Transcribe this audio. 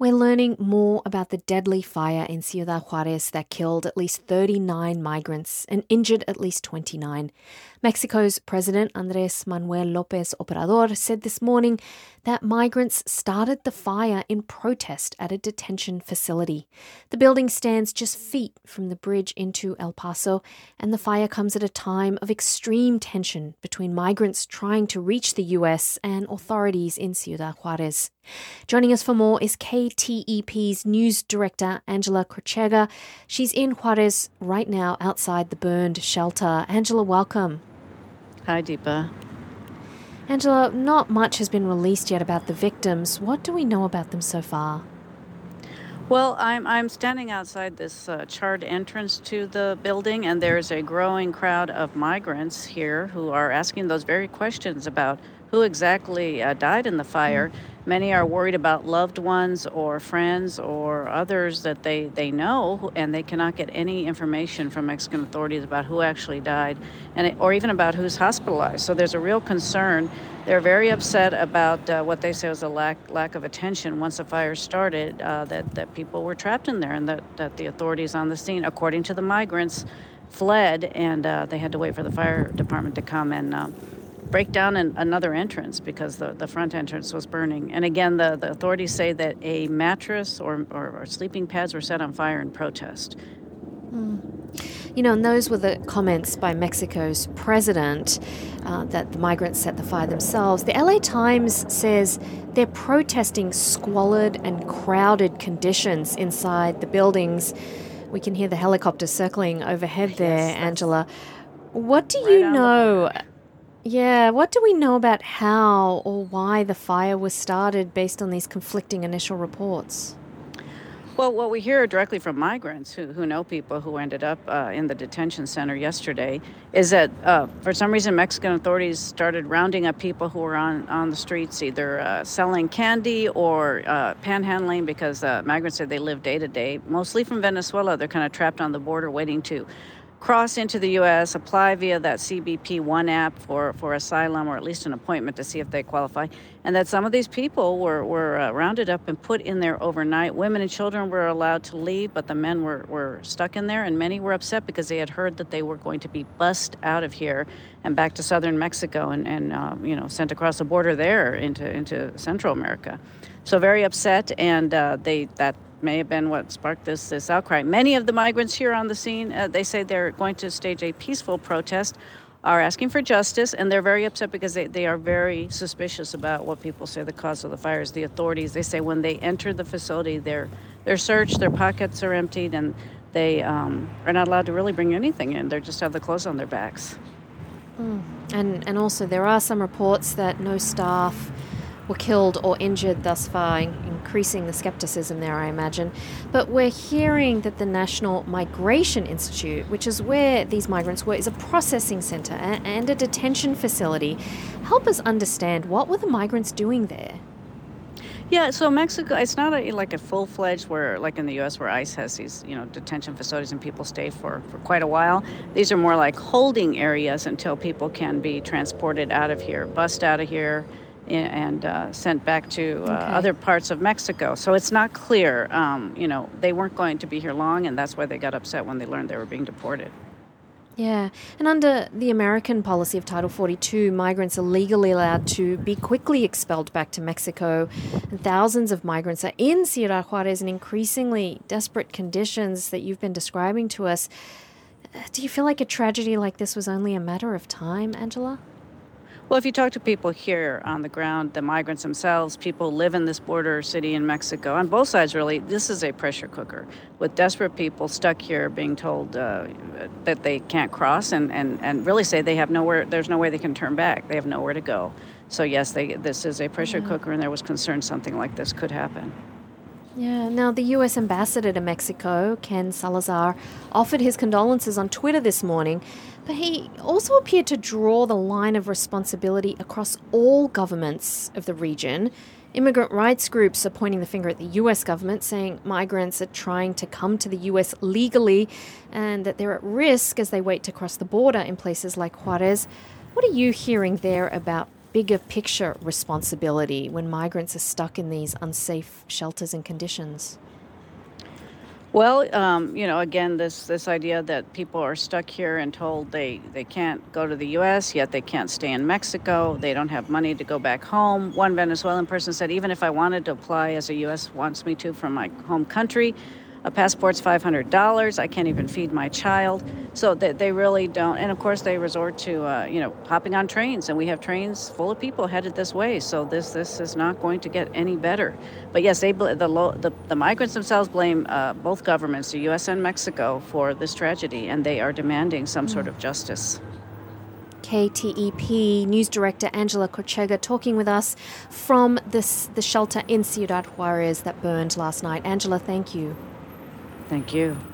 We're learning more about the deadly fire in Ciudad Juarez that killed at least 39 migrants and injured at least 29. Mexico's President Andrés Manuel López Obrador said this morning that migrants started the fire in protest at a detention facility. The building stands just feet from the bridge into El Paso, and the fire comes at a time of extreme tension between migrants trying to reach the U.S. and authorities in Ciudad Juarez. Joining us for more is KTEP's news director, Angela Corchega. She's in Juarez right now outside the burned shelter. Angela, welcome. Hi, Deepa. Angela, not much has been released yet about the victims. What do we know about them so far? Well, I'm standing outside this charred entrance to the building, and there's a growing crowd of migrants here who are asking those very questions about who exactly died in the fire. Many are worried about loved ones or friends or others that they know, and they cannot get any information from Mexican authorities about who actually died, or even about who's hospitalized. So there's a real concern. They're very upset about what they say was a lack of attention once the fire started, that people were trapped in there, and that the authorities on the scene, according to the migrants, fled, and they had to wait for the fire department to come and break down another entrance because the front entrance was burning. And again, the authorities say that a mattress or sleeping pads were set on fire in protest. And those were the comments by Mexico's president that the migrants set the fire themselves. The LA Times says they're protesting squalid and crowded conditions inside the buildings. We can hear the helicopter circling overhead there, Yes, Angela. What do you know? Yeah, what do we know about how or why the fire was started based on these conflicting initial reports? Well, what we hear directly from migrants who know people who ended up in the detention center yesterday is that for some reason Mexican authorities started rounding up people who were on the streets, either selling candy or panhandling, because migrants said they live day to day, mostly from Venezuela. They're kind of trapped on the border waiting to cross into the U.S., apply via that CBP One app for asylum, or at least an appointment to see if they qualify, and that some of these people were rounded up and put in there overnight. Women and children were allowed to leave, but the men were stuck in there, and many were upset because they had heard that they were going to be bussed out of here and back to southern Mexico and sent across the border there into Central America. So very upset, and that may have been what sparked this outcry. Many of the migrants here on the scene, they say they're going to stage a peaceful protest, are asking for justice, and they're very upset because they are very suspicious about what people say the cause of the fire is. The authorities, they say when they enter the facility, they're searched, their pockets are emptied, and they are not allowed to really bring anything in. They just have the clothes on their backs. And also there are some reports that no staff were killed or injured thus far, increasing the skepticism there, I imagine. But we're hearing that the National Migration Institute, which is where these migrants were, is a processing center and a detention facility. Help us understand, what were the migrants doing there? Yeah, so Mexico, it's not like a full-fledged where, like in the U.S., where ICE has these, detention facilities and people stay for quite a while. These are more like holding areas until people can be transported out of here, bussed out of here, and sent back to other parts of Mexico. So it's not clear. They weren't going to be here long, and that's why they got upset when they learned they were being deported. Yeah, and under the American policy of Title 42, migrants are legally allowed to be quickly expelled back to Mexico, and thousands of migrants are in Ciudad Juarez in increasingly desperate conditions that you've been describing to us. Do you feel like a tragedy like this was only a matter of time, Angela? Well, if you talk to people here on the ground, the migrants themselves, people who live in this border city in Mexico, on both sides really, this is a pressure cooker with desperate people stuck here being told that they can't cross and really say they have nowhere, there's no way they can turn back. They have nowhere to go. So yes, this is a pressure cooker, and there was concern something like this could happen. Yeah, now the U.S. ambassador to Mexico, Ken Salazar, offered his condolences on Twitter this morning, but he also appeared to draw the line of responsibility across all governments of the region. Immigrant rights groups are pointing the finger at the U.S. government, saying migrants are trying to come to the U.S. legally and that they're at risk as they wait to cross the border in places like Juarez. What are you hearing there about bigger picture responsibility when migrants are stuck in these unsafe shelters and conditions? Well, again, this idea that people are stuck here and told they can't go to the U.S., yet they can't stay in Mexico. They don't have money to go back home. One Venezuelan person said, even if I wanted to apply as the U.S. wants me to from my home country, a passport's $500. I can't even feed my child. So they really don't. And of course, they resort to, hopping on trains. And we have trains full of people headed this way. So this is not going to get any better. But yes, the migrants themselves blame both governments, the U.S. and Mexico, for this tragedy. And they are demanding some sort of justice. KTEP News Director Angela Corchega talking with us from the shelter in Ciudad Juarez that burned last night. Angela, thank you. Thank you.